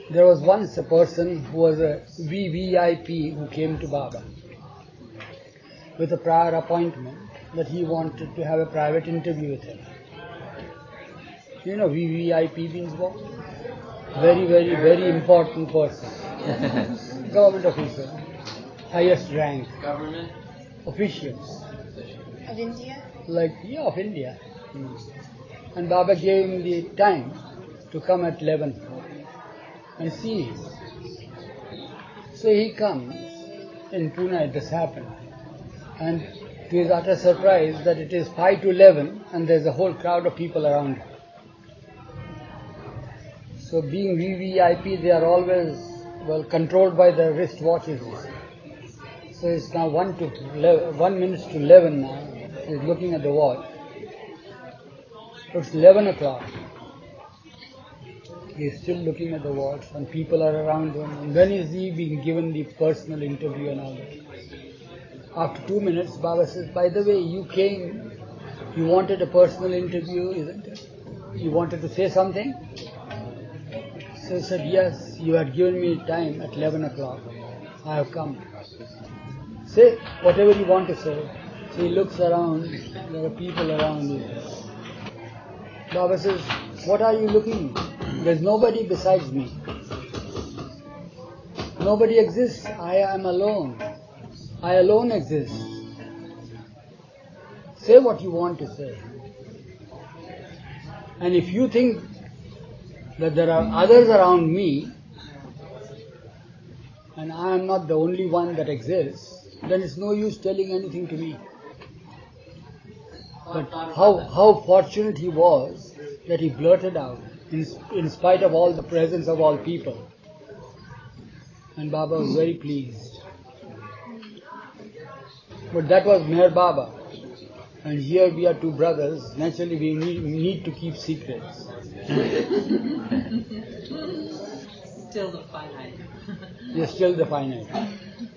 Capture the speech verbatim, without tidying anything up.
There was once a person who was a V V I P who came to Baba with a prior appointment that he wanted to have a private interview with him. You know V V I P means what? Very, very, very important person. Government official. Highest rank. Government? Officials. Of India? Like, yeah, of India. Mm. And Baba gave him the time to come at eleven and see him. So he comes, in Pune this happened, and to his utter surprise that it is five to eleven and there's a whole crowd of people around him. So being V V I P, they are always, well, controlled by the wrist watches. So it's now one to eleven, one minute to eleven now. He's looking at the watch. It's eleven o'clock. He's still looking at the watch and people are around him. And when is he being given the personal interview and all that? After two minutes, Baba says, by the way, you came, you wanted a personal interview, isn't it? You wanted to say something? So he said, yes, you had given me time at eleven o'clock. I have come. Say whatever you want to say. So he looks around, there are people around him. Baba says, what are you looking? There's nobody besides me. Nobody exists. I am alone. I alone exist. Say what you want to say. And if you think that there are others around me, and I am not the only one that exists, then it's no use telling anything to me. But how how fortunate he was that he blurted out, in, in spite of all the presence of all people. And Baba was very pleased. But that was Meher Baba. And here we are two brothers. Naturally we need, we need to keep secrets. Still the finite. You're still the finite.